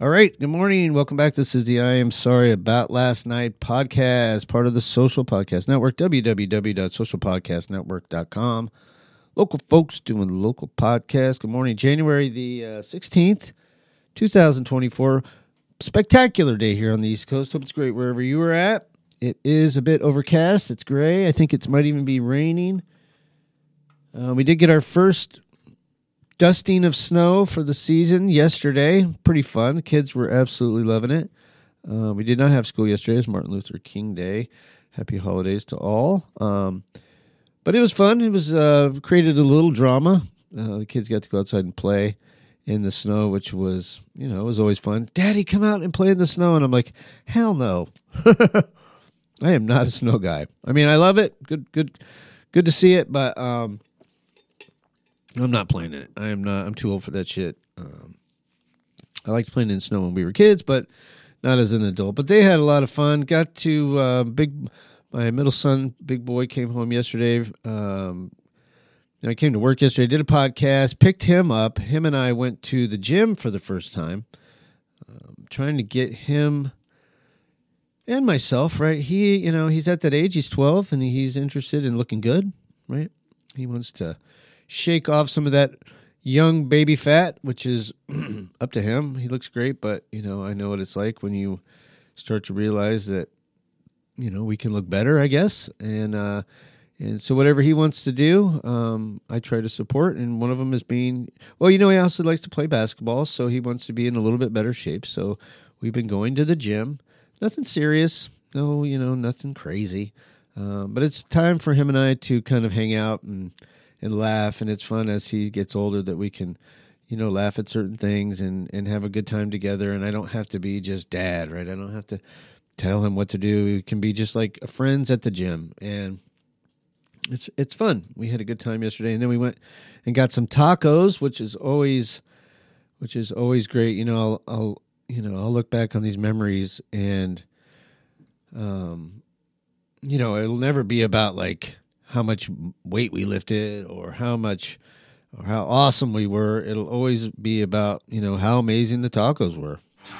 All right, good morning. Welcome back. This is the I Am Sorry About Last Night podcast, part of the Social Podcast Network, www.socialpodcastnetwork.com. Local folks doing local podcasts. Good morning. January the 16th, 2024. Spectacular day here on the East Coast. Hope it's great wherever you are at. It is a bit overcast. It's gray. I think it might even be raining. We did get our first dusting of snow for the season yesterday. Pretty fun. The kids were absolutely loving it. We did not have school yesterday. It was Martin Luther King Day. Happy holidays to all. But it was fun. It was created a little drama. The kids got to go outside and play in the snow, which was, it was always fun. Daddy, come out and play in the snow. And I'm like, hell no. I am not a snow guy. I mean, I love it. Good to see it, but I'm not playing in it. I'm too old for that shit. I liked playing in snow when we were kids, but not as an adult. But they had a lot of fun. Got to my middle son, big boy, came home yesterday. I came to work yesterday, did a podcast, picked him up. Him and I went to the gym for the first time, trying to get him and myself, right? He's at that age. He's 12, and he's interested in looking good, right? He wants to shake off some of that young baby fat, which is up to him. He looks great, but, I know what it's like when you start to realize that, we can look better, I guess. And so whatever he wants to do, I try to support. And one of them is he also likes to play basketball, so he wants to be in a little bit better shape. So we've been going to the gym. Nothing serious. No, nothing crazy. But it's time for him and I to kind of hang out and laugh, and it's fun as he gets older that we can, laugh at certain things and have a good time together, and I don't have to be just dad, right? I don't have to tell him what to do. We can be just like friends at the gym, and it's fun. We had a good time yesterday, and then we went and got some tacos, which is always great. I'll look back on these memories, and it'll never be about like how much weight we lifted or how awesome we were. It'll always be about, how amazing the tacos were.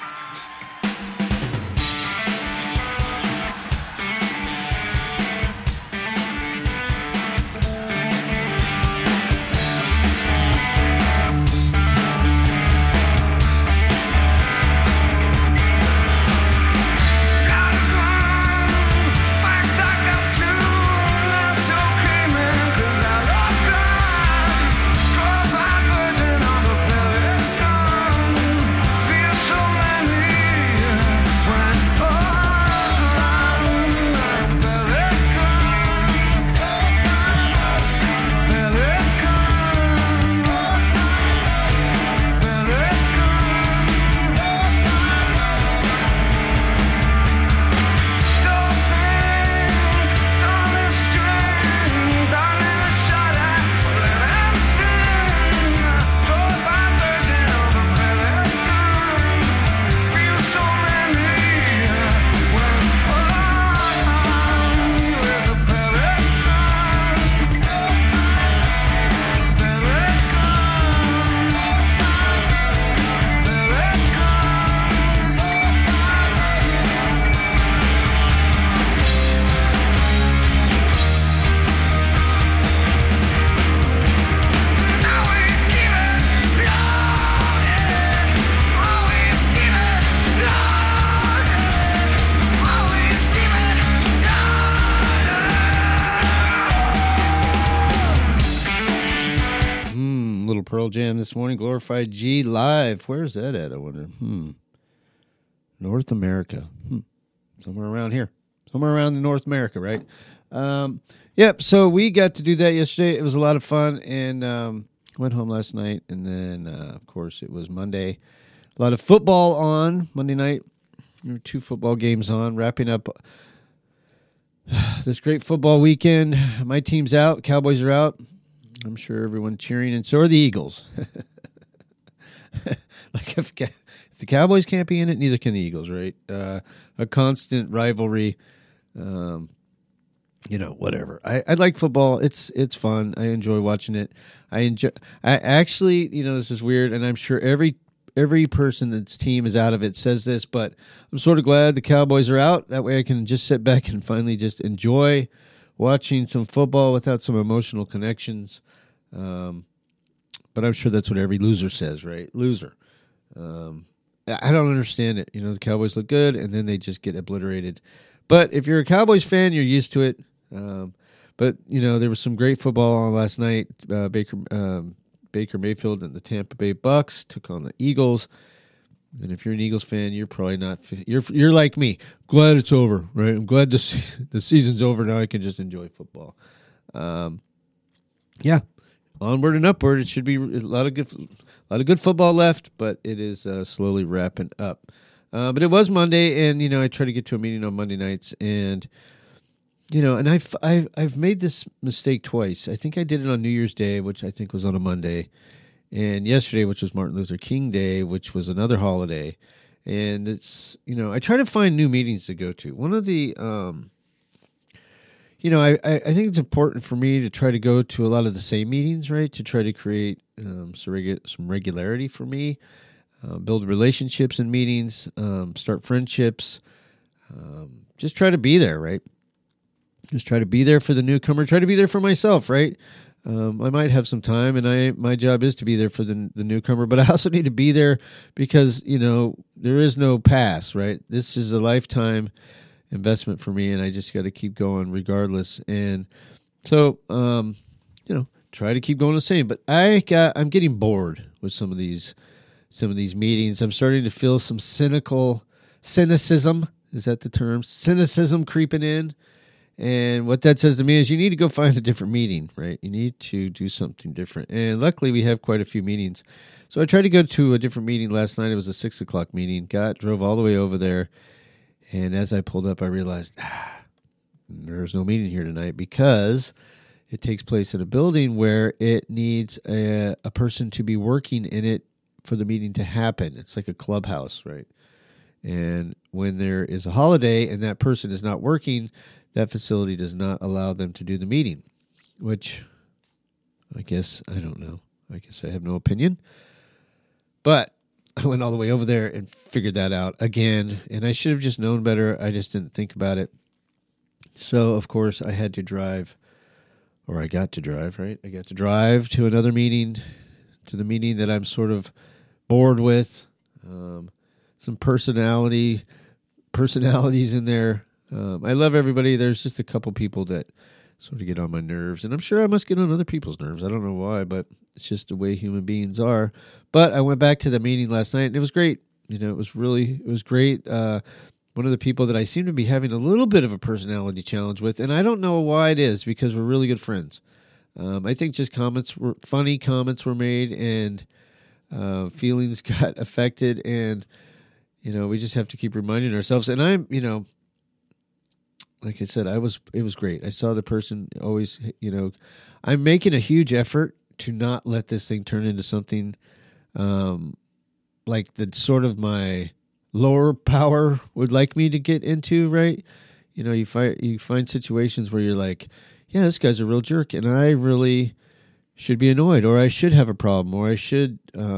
Pearl Jam this morning. Glorified G live. Where's that at, I wonder? North America. Somewhere around here. Somewhere around in North America, right? Yep, so we got to do that yesterday. It was a lot of fun, and went home last night, and then, of course, it was Monday. A lot of football on Monday night. There were 2 football games on, wrapping up this great football weekend. My team's out. Cowboys are out. I'm sure everyone cheering, and so are the Eagles. Like if the Cowboys can't be in it, neither can the Eagles, right? A constant rivalry. Whatever. I like football. It's fun. I enjoy watching it. I actually, this is weird, and I'm sure every every person that's team is out of it says this, but I'm sort of glad the Cowboys are out. That way I can just sit back and finally just enjoy watching some football without some emotional connections. But I'm sure that's what every loser says, right? Loser. I don't understand it. The Cowboys look good, and then they just get obliterated. But if you're a Cowboys fan, you're used to it. But there was some great football on last night. Baker Mayfield and the Tampa Bay Bucks took on the Eagles. And if you're an Eagles fan, you're probably not. You're like me. Glad it's over, right? I'm glad the season's over. Now I can just enjoy football. Yeah, onward and upward. It should be a lot of good football left, but it is slowly wrapping up. But it was Monday, and I try to get to a meeting on Monday nights, and and I've made this mistake twice. I think I did it on New Year's Day, which I think was on a Monday, and yesterday, which was Martin Luther King Day, which was another holiday. And it's I try to find new meetings to go to. One of the I think it's important for me to try to go to a lot of the same meetings, right? To try to create some regularity for me, build relationships in meetings, start friendships, just try to be there, right? Just try to be there for the newcomer. Try to be there for myself, right? I might have some time, and my job is to be there for the newcomer, but I also need to be there because, there is no pass, right? This is a lifetime investment for me, and I just got to keep going regardless. And so, try to keep going the same. But I'm getting bored with some of these meetings. I'm starting to feel some cynicism. Is that the term? Cynicism creeping in. And what that says to me is you need to go find a different meeting, right? You need to do something different. And luckily, we have quite a few meetings. So I tried to go to a different meeting last night. It was a 6 o'clock meeting. Drove all the way over there. And as I pulled up, I realized there's no meeting here tonight because it takes place in a building where it needs a person to be working in it for the meeting to happen. It's like a clubhouse, right? And when there is a holiday and that person is not working, that facility does not allow them to do the meeting, which I guess, I don't know. I guess I have no opinion. But I went all the way over there and figured that out again, and I should have just known better. I just didn't think about it. So, of course, I had to drive, or I got to drive, right? I got to drive to another meeting, to the meeting that I'm sort of bored with. Some personalities in there. I love everybody. There's just a couple people that sort of get on my nerves, and I'm sure I must get on other people's nerves. I don't know why, but it's just the way human beings are. But I went back to the meeting last night, and it was great. It was great. One of the people that I seem to be having a little bit of a personality challenge with, and I don't know why it is, because we're really good friends. I think just funny comments were made, and feelings got affected, and we just have to keep reminding ourselves. And I'm, like I said, it was great. I saw the person always, I'm making a huge effort to not let this thing turn into something like the sort of my lower power would like me to get into, right? You find situations where you're like, yeah, this guy's a real jerk, and I really should be annoyed, or I should have a problem, or I should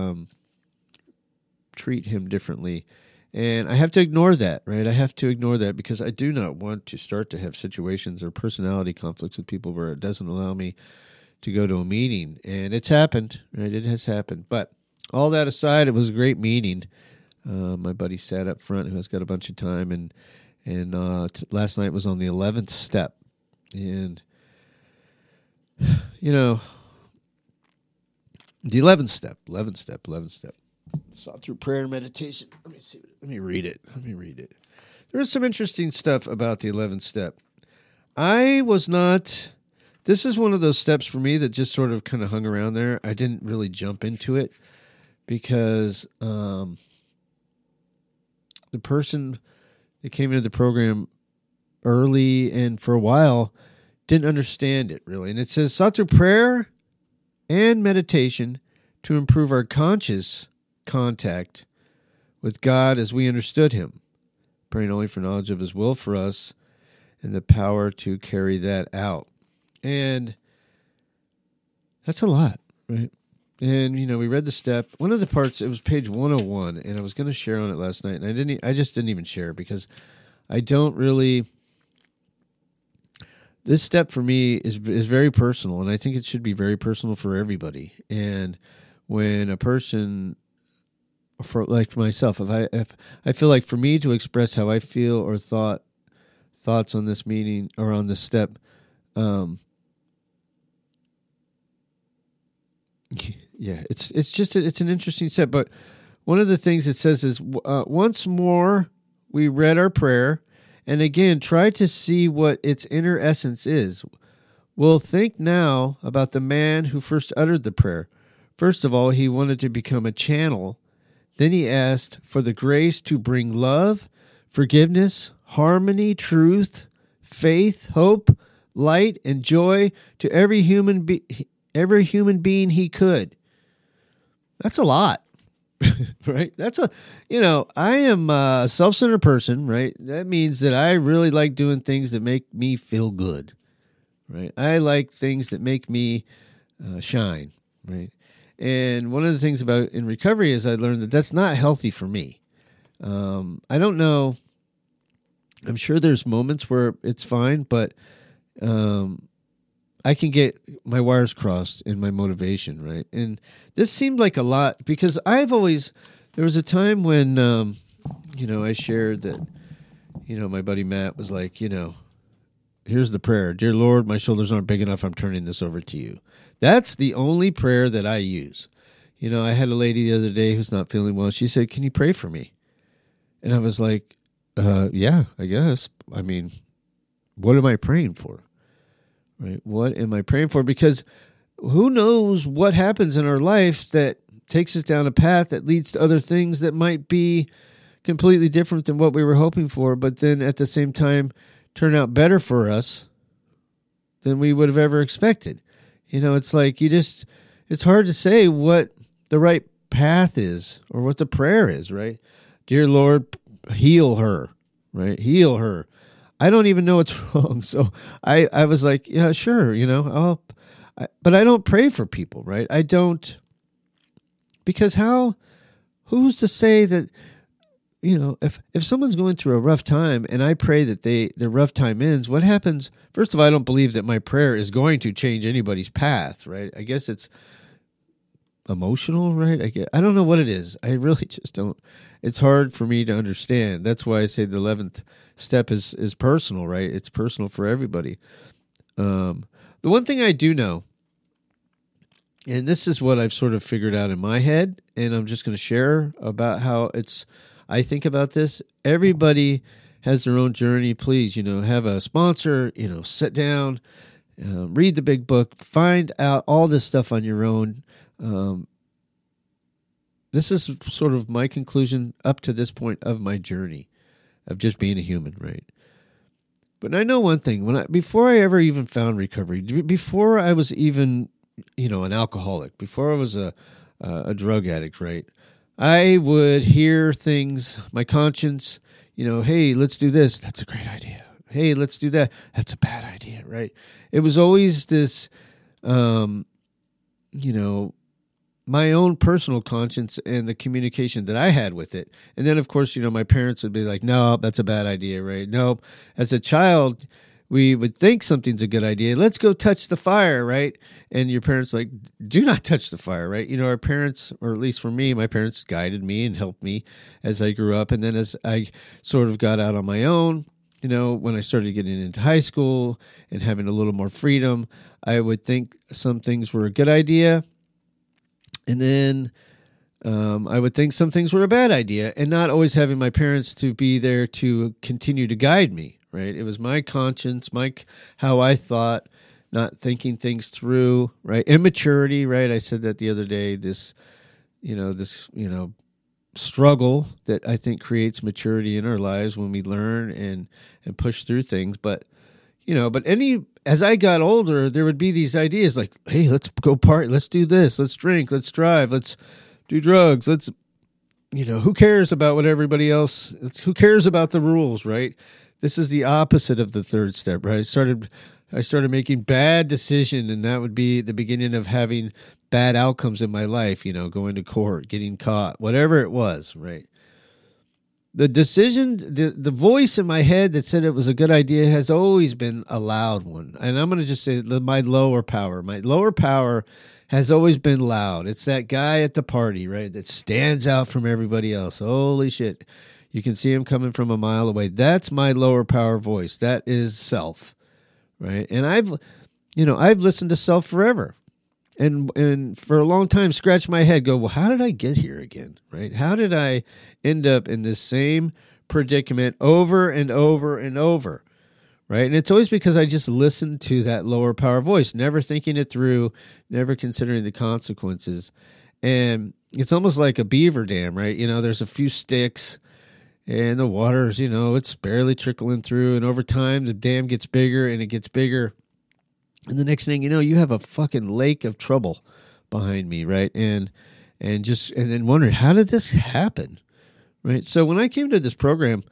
treat him differently. And I have to ignore that, right? I have to ignore that because I do not want to start to have situations or personality conflicts with people where it doesn't allow me to go to a meeting. And it's happened, right? It has happened. But all that aside, it was a great meeting. My buddy sat up front who has got a bunch of time. And last night was on the 11th step. And, the 11th step. Saw through prayer and meditation. Let me read it. There was some interesting stuff about the 11th step. This is one of those steps for me that just sort of kind of hung around there. I didn't really jump into it because the person that came into the program early and for a while didn't understand it really. And it says, sought through prayer and meditation to improve our conscious contact with God as we understood him, praying only for knowledge of his will for us and the power to carry that out. And that's a lot, right? And, we read the step. One of the parts, it was page 101, and I was going to share on it last night, and I just didn't even share because I don't really. This step for me is very personal, and I think it should be very personal for everybody. And when a person, for myself, if I feel like for me to express how I feel or thoughts on this meeting or on this step, it's an interesting step. But one of the things it says is once more we read our prayer. And again, try to see what its inner essence is. We'll think now about the man who first uttered the prayer. First of all, he wanted to become a channel. Then he asked for the grace to bring love, forgiveness, harmony, truth, faith, hope, light, and joy to every human being he could. That's a lot. Right? I am a self-centered person, right? That means that I really like doing things that make me feel good, right? I like things that make me shine, right? And one of the things about in recovery is I learned that that's not healthy for me. I don't know. I'm sure there's moments where it's fine, but I can get my wires crossed in my motivation, right? And this seemed like a lot because there was a time when, I shared that, my buddy Matt was like, here's the prayer. Dear Lord, my shoulders aren't big enough. I'm turning this over to you. That's the only prayer that I use. I had a lady the other day who's not feeling well. She said, can you pray for me? And I was like, yeah, I guess. I mean, what am I praying for? Right? What am I praying for? Because who knows what happens in our life that takes us down a path that leads to other things that might be completely different than what we were hoping for, but then at the same time turn out better for us than we would have ever expected. It's like it's hard to say what the right path is or what the prayer is, right? Dear Lord, heal her, right? Heal her. I don't even know what's wrong. So I was like, yeah, sure, but I don't pray for people, right? I don't, because who's to say that, if someone's going through a rough time and I pray that their rough time ends, what happens? First of all, I don't believe that my prayer is going to change anybody's path, right? I guess it's emotional, right? I don't know what it is. I really just don't. It's hard for me to understand. That's why I say the 11th step is personal, right? It's personal for everybody. The one thing I do know, and this is what I've sort of figured out in my head, and I'm just going to share about how I think about this. Everybody has their own journey. Please, have a sponsor, sit down, read the big book, find out all this stuff on your own. This is sort of my conclusion up to this point of my journey of just being a human, right? But I know one thing, before I ever even found recovery, before I was even, an alcoholic, before I was a drug addict, right? I would hear things, my conscience, hey, let's do this. That's a great idea. Hey, let's do that. That's a bad idea, right? It was always this, my own personal conscience and the communication that I had with it. And then, of course, my parents would be like, no, that's a bad idea, right? No. As a child, we would think something's a good idea. Let's go touch the fire, right? And your parents like, do not touch the fire, right? Our parents, or at least for me, my parents guided me and helped me as I grew up. And then as I sort of got out on my own, when I started getting into high school and having a little more freedom, I would think some things were a good idea. And then I would think some things were a bad idea, and not always having my parents to be there to continue to guide me, right? It was my conscience, how I thought, not thinking things through, right? Immaturity, right? I said that the other day, this struggle that I think creates maturity in our lives when we learn and push through things. But as I got older, there would be these ideas like, hey, let's go party, let's do this, let's drink, let's drive, let's do drugs, let's, who cares about what everybody else, who cares about the rules, right? This is the opposite of the third step, right? I started making bad decisions, and that would be the beginning of having bad outcomes in my life, going to court, getting caught, whatever it was, right? The decision, the voice in my head that said it was a good idea has always been a loud one. And I'm going to just say my lower power. My lower power has always been loud. It's that guy at the party, right, that stands out from everybody else. Holy shit. You can see him coming from a mile away. That's my lower power voice. That is self, right? And I've listened to self forever. And for a long time, scratch my head, go, well, how did I get here again, right? How did I end up in this same predicament over and over and over, right? And it's always because I just listened to that lower power voice, never thinking it through, never considering the consequences. And it's almost like a beaver dam, right? There's a few sticks and the water's, it's barely trickling through. And over time, the dam gets bigger and it gets bigger. And the next thing you know, you have a fucking lake of trouble behind me, right? And then wondering, how did this happen, right? So when I came to this program,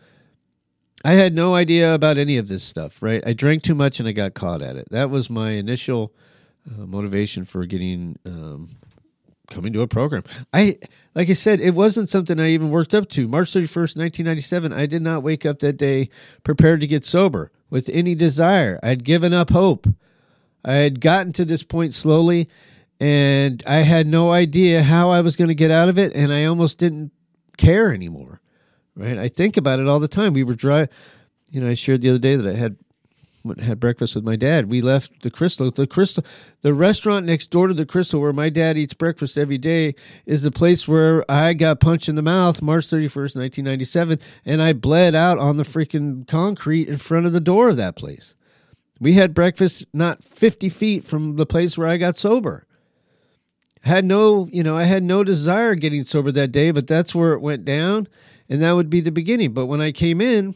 I had no idea about any of this stuff, right? I drank too much and I got caught at it. That was my initial motivation for coming to a program. Like I said, it wasn't something I even worked up to. March 31st, 1997, I did not wake up that day prepared to get sober with any desire. I'd given up hope. I had gotten to this point slowly, and I had no idea how I was going to get out of it, and I almost didn't care anymore, right? I think about it all the time. We were I shared the other day that I had breakfast with my dad. We left the Crystal. The restaurant next door to the Crystal where my dad eats breakfast every day is the place where I got punched in the mouth March 31st, 1997, and I bled out on the freaking concrete in front of the door of that place. We had breakfast not 50 feet from the place where I got sober. I had no desire getting sober that day, but that's where it went down, and that would be the beginning. But when I came in,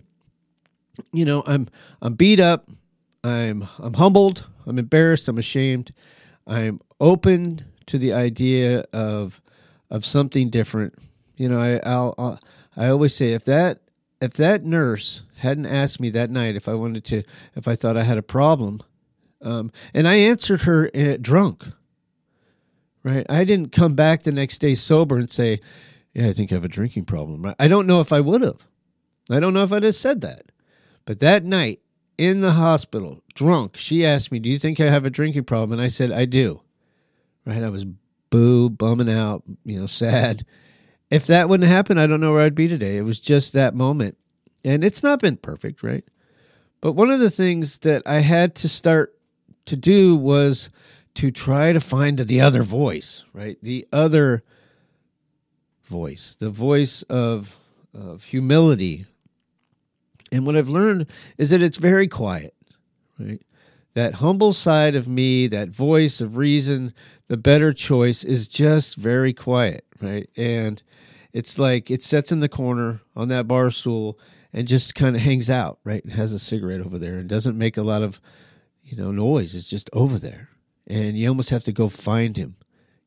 I'm beat up, I'm humbled, I'm embarrassed, I'm ashamed, I'm open to the idea of something different. I always say if that nurse hadn't asked me that night if I thought I had a problem, and I answered her drunk, right? I didn't come back the next day sober and say, yeah, I think I have a drinking problem. Right? I don't know if I would have. I don't know if I'd have said that. But that night in the hospital, drunk, she asked me, do you think I have a drinking problem? And I said, I do. Right? I was bumming out, sad. If that wouldn't happen, I don't know where I'd be today. It was just that moment. And it's not been perfect, right? But one of the things that I had to start to do was to try to find the other voice, right? The other voice, the voice of humility. And what I've learned is that it's very quiet, right? That humble side of me, that voice of reason, the better choice is just very quiet, right? And it's like it sits in the corner on that bar stool and just kind of hangs out, right? And has a cigarette over there and doesn't make a lot of, noise. It's just over there. And you almost have to go find him,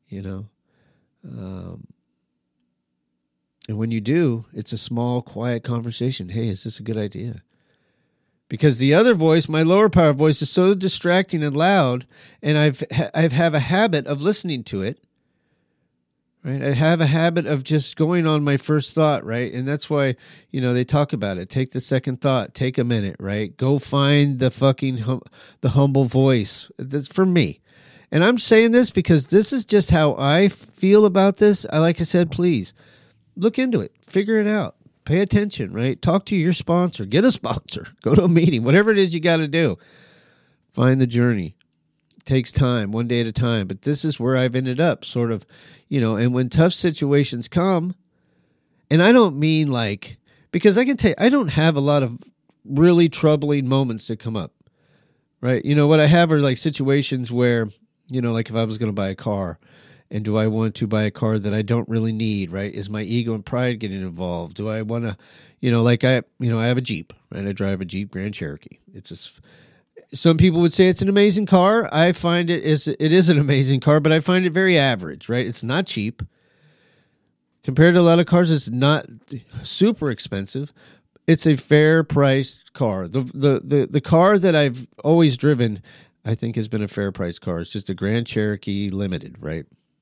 And when you do, it's a small, quiet conversation. Hey, is this a good idea? Because the other voice, my lower power voice, is so distracting and loud, and I have a habit of listening to it. Right, I have a habit of just going on my first thought, right? And that's why, they talk about it. Take the second thought. Take a minute, right? Go find the fucking the humble voice. That's for me. And I'm saying this because this is just how I feel about this. Like I said, please look into it. Figure it out. Pay attention, right? Talk to your sponsor. Get a sponsor. Go to a meeting. Whatever it is you got to do. Find the journey. It takes time, one day at a time. But this is where I've ended up, sort of, and when tough situations come, and I don't mean because I can tell you, I don't have a lot of really troubling moments that come up, right? What I have are situations where, if I was going to buy a car, and do I want to buy a car that I don't really need, right? Is my ego and pride getting involved? Do I want to, I have a Jeep, right? I drive a Jeep Grand Cherokee. It's just, some people would say it's an amazing car. I find it is an amazing car, but I find it very average, right? It's not cheap. Compared to a lot of cars, it's not super expensive. It's a fair priced car. The car that I've always driven, I think, has been a fair priced car. It's just a Grand Cherokee Limited, right?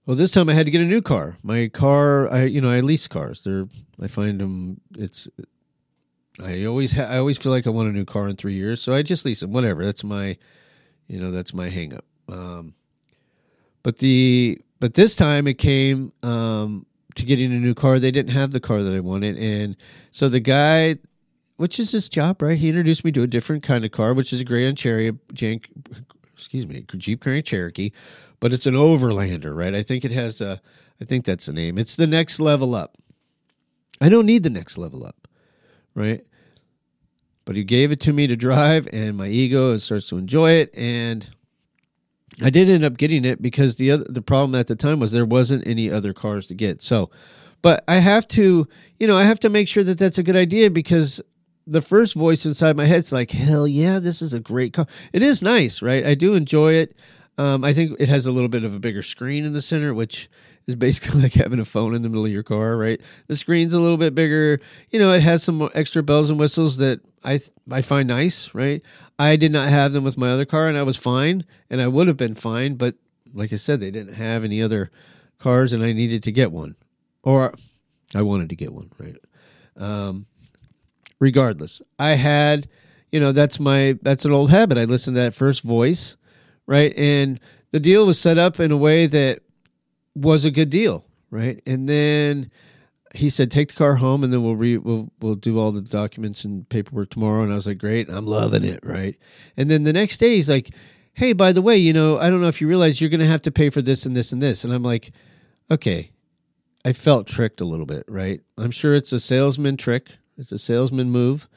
Well, this time I had to get a new car. My car, I lease cars. I find them. I always feel like I want a new car in 3 years, so I just lease them. Whatever. That's my hang up. But this time it came to getting a new car. They didn't have the car that I wanted, and so the guy, which is his job, right? He introduced me to a different kind of car, which is a Grand Jeep Grand Cherokee, but it's an Overlander, right? I think that's the name. It's the next level up. I don't need the next level up, right? But he gave it to me to drive, and my ego starts to enjoy it, and I did end up getting it because the problem at the time was there wasn't any other cars to get. So, but I have to make sure that that's a good idea, because the first voice inside my head's like, hell yeah, this is a great car. It is nice, right? I do enjoy it. I think it has a little bit of a bigger screen in the center, which is basically like having a phone in the middle of your car, right? The screen's a little bit bigger. It has some extra bells and whistles that I find nice, right? I did not have them with my other car, and I was fine, and I would have been fine, but like I said, they didn't have any other cars, and I needed to get one. Or I wanted to get one, right? Regardless, I had, that's an old habit. I listened to that first voice, right? And the deal was set up in a way that was a good deal, right? And then he said, take the car home, and then we'll do all the documents and paperwork tomorrow. And I was like, great, I'm loving it, right? And then the next day he's like, hey, by the way, I don't know if you realize you're going to have to pay for this and this and this. And I'm like, okay, I felt tricked a little bit, right? I'm sure it's a salesman trick. It's a salesman move.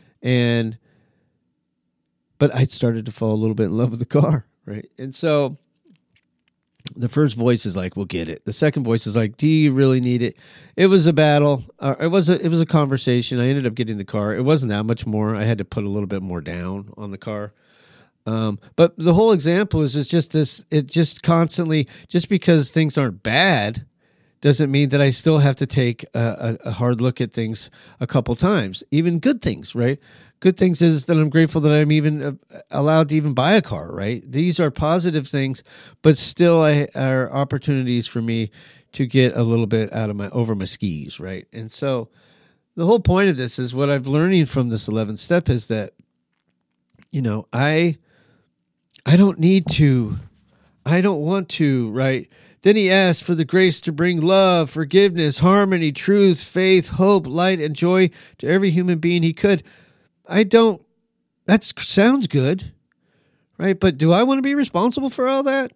But I started to fall a little bit in love with the car, right? And so the first voice is like, we'll get it. The second voice is like, do you really need it? It was a battle. It was a conversation. I ended up getting the car. It wasn't that much more. I had to put a little bit more down on the car. But the whole example is just this. It just constantly, just because things aren't bad, doesn't mean that I still have to take a hard look at things a couple times, even good things, right? Good things is that I'm grateful that I'm even allowed to even buy a car, right? These are positive things, but still are opportunities for me to get a little bit over my skis, right? And so the whole point of this is what I'm learning from this 11th step is that, I don't want to, right? Then he asked for the grace to bring love, forgiveness, harmony, truth, faith, hope, light, and joy to every human being he could. That sounds good, right? But do I want to be responsible for all that?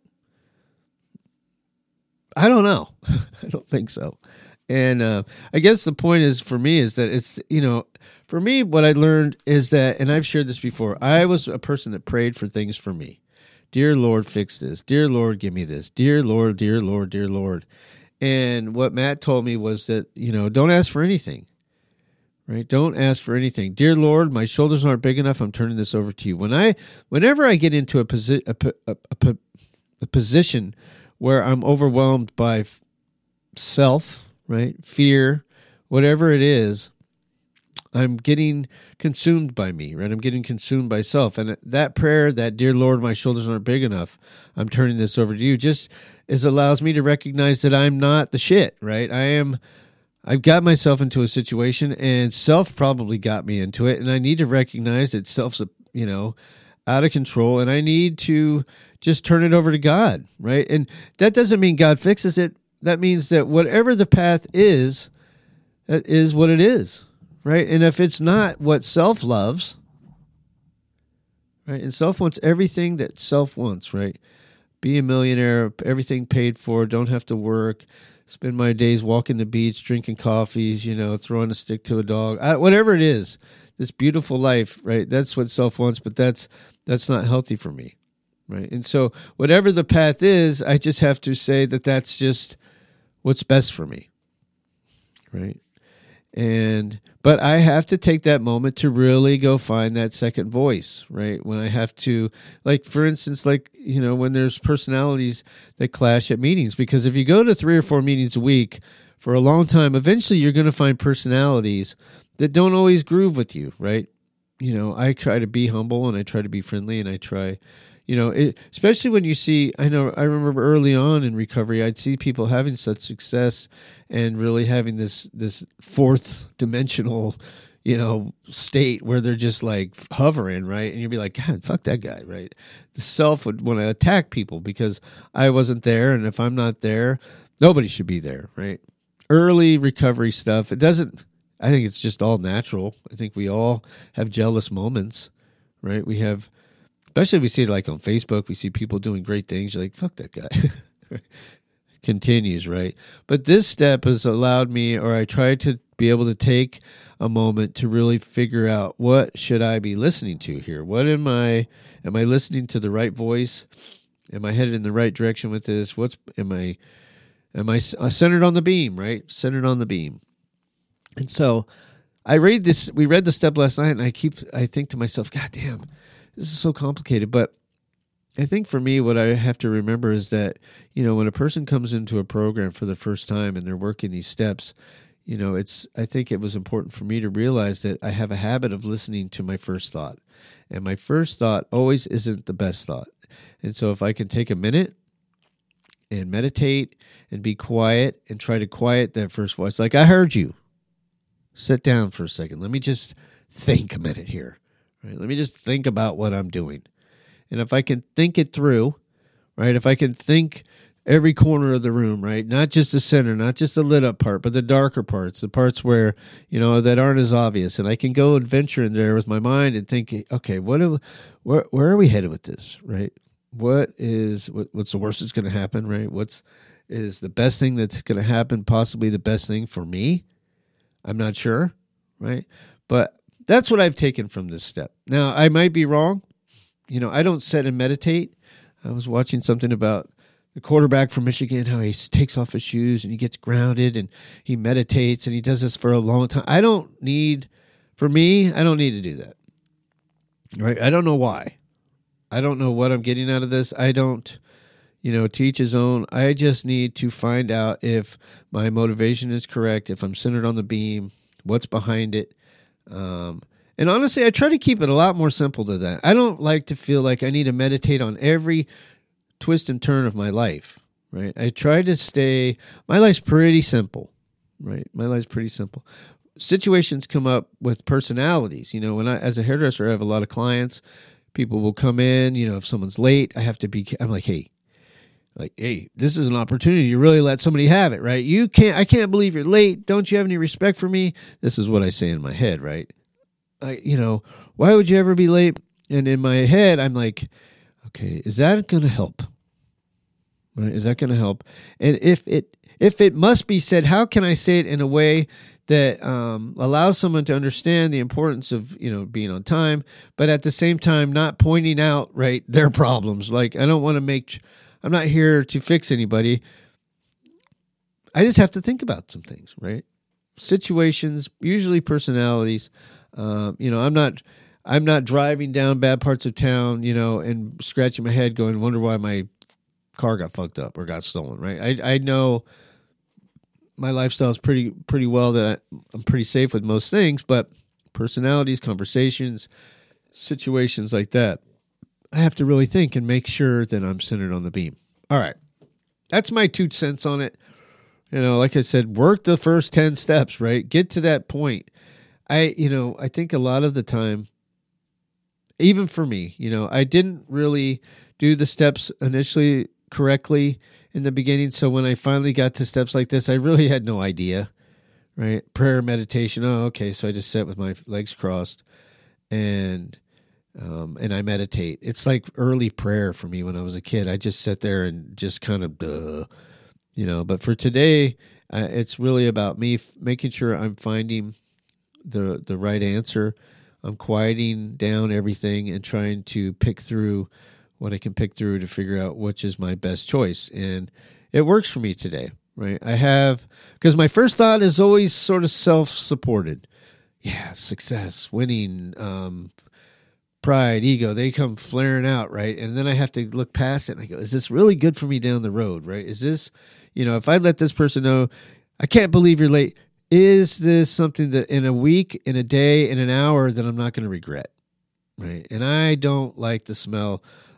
I don't know. I don't think so. And I guess the point is for me is that it's, for me, what I learned is that, and I've shared this before, I was a person that prayed for things for me. Dear Lord, fix this. Dear Lord, give me this. Dear Lord, dear Lord, dear Lord. And what Matt told me was that, don't ask for anything. Right? Don't ask for anything. Dear Lord, my shoulders aren't big enough. I'm turning this over to you. Whenever I get into a position where I'm overwhelmed by self, right, fear, whatever it is, I'm getting consumed by me, right? I'm getting consumed by self. And that prayer, that dear Lord, my shoulders aren't big enough, I'm turning this over to you, just allows me to recognize that I'm not the shit, right? I've got myself into a situation, and self probably got me into it, and I need to recognize that self's, out of control, and I need to just turn it over to God, right? And that doesn't mean God fixes it. That means that whatever the path is, that is what it is, right? And if it's not what self loves, right? And self wants everything that self wants, right? Be a millionaire, everything paid for, don't have to work, spend my days walking the beach, drinking coffees, throwing a stick to a dog, whatever it is, this beautiful life, right? That's what self wants, but that's not healthy for me, right? And so whatever the path is, I just have to say that that's just what's best for me, right? But I have to take that moment to really go find that second voice, right? When I have to, like, for instance, when there's personalities that clash at meetings, because if you go to 3 or 4 meetings a week for a long time, eventually you're going to find personalities that don't always groove with you, right? I try to be humble and I try to be friendly and I try, especially when you see, I remember early on in recovery, I'd see people having such success and really having this fourth dimensional, state where they're just like hovering, right? And you'd be like, God, fuck that guy, right? The self would want to attack people because I wasn't there. And if I'm not there, nobody should be there, right? Early recovery stuff. I think it's just all natural. I think we all have jealous moments, right? We have, especially if we see it like on Facebook, we see people doing great things. You're like, fuck that guy. Continues, right? But this step has allowed me, or I try to be able to take a moment to really figure out, what should I be listening to here? Am I listening to the right voice? Am I headed in the right direction with this? Am I centered on the beam, right? Centered on the beam. And so we read the step last night, and I think to myself, God damn, this is so complicated. But I think for me, what I have to remember is that, when a person comes into a program for the first time and they're working these steps, I think it was important for me to realize that I have a habit of listening to my first thought. And my first thought always isn't the best thought. And so if I can take a minute and meditate and be quiet and try to quiet that first voice, like, I heard you. Sit down for a second. Let me just think a minute here. Right? Let me just think about what I'm doing. And if I can think it through, right? If I can think every corner of the room, right? Not just the center, not just the lit up part, but the darker parts, the parts where, that aren't as obvious. And I can go and venture in there with my mind and think, okay, where are we headed with this, right? What's the worst that's going to happen, right? Is the best thing that's going to happen possibly the best thing for me? I'm not sure, right? But that's what I've taken from this step. Now, I might be wrong. I don't sit and meditate. I was watching something about the quarterback from Michigan, how he takes off his shoes and he gets grounded and he meditates and he does this for a long time. I don't need to do that, right? I don't know why. I don't know what I'm getting out of this. I don't, to each his own. I just need to find out if my motivation is correct, if I'm centered on the beam, what's behind it. And honestly, I try to keep it a lot more simple than that. I don't like to feel like I need to meditate on every twist and turn of my life, right? I try to my life's pretty simple, right? My life's pretty simple. Situations come up with personalities. When as a hairdresser, I have a lot of clients. People will come in, if someone's late, I'm like, hey, this is an opportunity to really let somebody have it, right? I can't believe you're late. Don't you have any respect for me? This is what I say in my head, right? Why would you ever be late? And in my head, I'm like, okay, is that going to help? Right? Is that going to help? And if it must be said, how can I say it in a way that allows someone to understand the importance of, being on time, but at the same time, not pointing out, right, their problems. Like, I'm not here to fix anybody. I just have to think about some things, right? Situations, usually personalities. I'm not driving down bad parts of town, and scratching my head going, wonder why my car got fucked up or got stolen, right? I know my lifestyle is pretty well that I'm pretty safe with most things, but personalities, conversations, situations like that, I have to really think and make sure that I'm centered on the beam. All right. That's my 2 cents on it. Like I said, work the first 10 steps, right? Get to that point. I think a lot of the time, even for me, I didn't really do the steps initially correctly in the beginning. So when I finally got to steps like this, I really had no idea, right? Prayer, meditation. Oh, okay. So I just sit with my legs crossed and I meditate. It's like early prayer for me when I was a kid. I just sit there and just kind of, but for today, it's really about me making sure I'm finding the right answer. I'm quieting down everything and trying to pick through what I can pick through to figure out which is my best choice. And it works for me today, right? Because my first thought is always sort of self-supported. Yeah, success, winning, pride, ego, they come flaring out, right? And then I have to look past it and I go, is this really good for me down the road, right? Is this, if I let this person know, I can't believe you're late, is this something that in a week, in a day, in an hour that I'm not going to regret, right? And I don't like the smell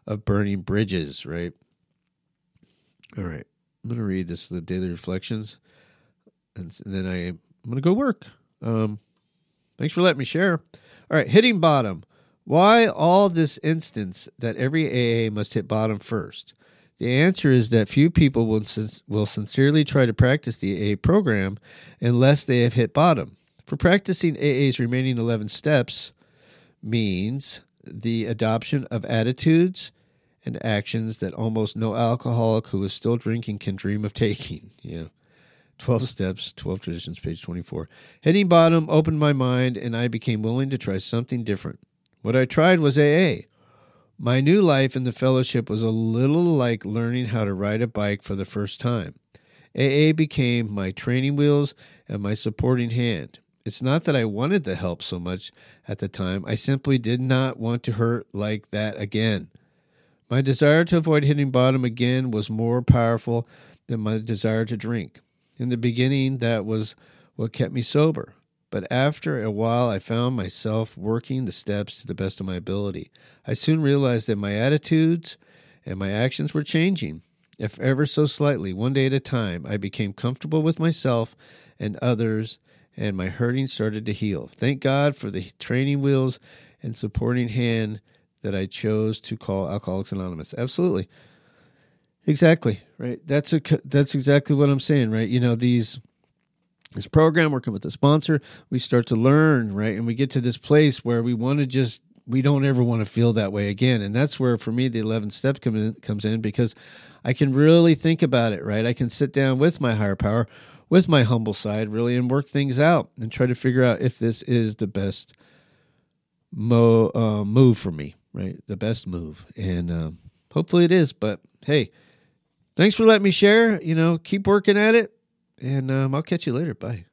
of burning bridges, right? All right. I'm going to read this, the daily reflections, and then I'm going to go work. Thanks for letting me share. All right. Hitting bottom. Why all this instance that every AA must hit bottom first? The answer is that few people will sincerely try to practice the AA program unless they have hit bottom. For practicing AA's remaining 11 steps means the adoption of attitudes and actions that almost no alcoholic who is still drinking can dream of taking. Yeah. 12 Steps, 12 Traditions, page 24. Hitting bottom opened my mind, and I became willing to try something different. What I tried was AA. My new life in the fellowship was a little like learning how to ride a bike for the first time. AA became my training wheels and my supporting hand. It's not that I wanted the help so much at the time. I simply did not want to hurt like that again. My desire to avoid hitting bottom again was more powerful than my desire to drink. In the beginning, that was what kept me sober. But after a while, I found myself working the steps to the best of my ability. I soon realized that my attitudes and my actions were changing, if ever so slightly, one day at a time. I became comfortable with myself and others, and my hurting started to heal. Thank God for the training wheels and supporting hand that I chose to call Alcoholics Anonymous. Absolutely. Exactly, right? That's exactly what I'm saying, right? You know, this program, working with the sponsor, we start to learn, right? And we get to this place where we don't ever want to feel that way again. And that's where, for me, the 11th step comes in, because I can really think about it, right? I can sit down with my higher power, with my humble side, really, and work things out and try to figure out if this is the best move for me, right? The best move. And hopefully it is. But hey, thanks for letting me share. You know, keep working at it. And I'll catch you later. Bye.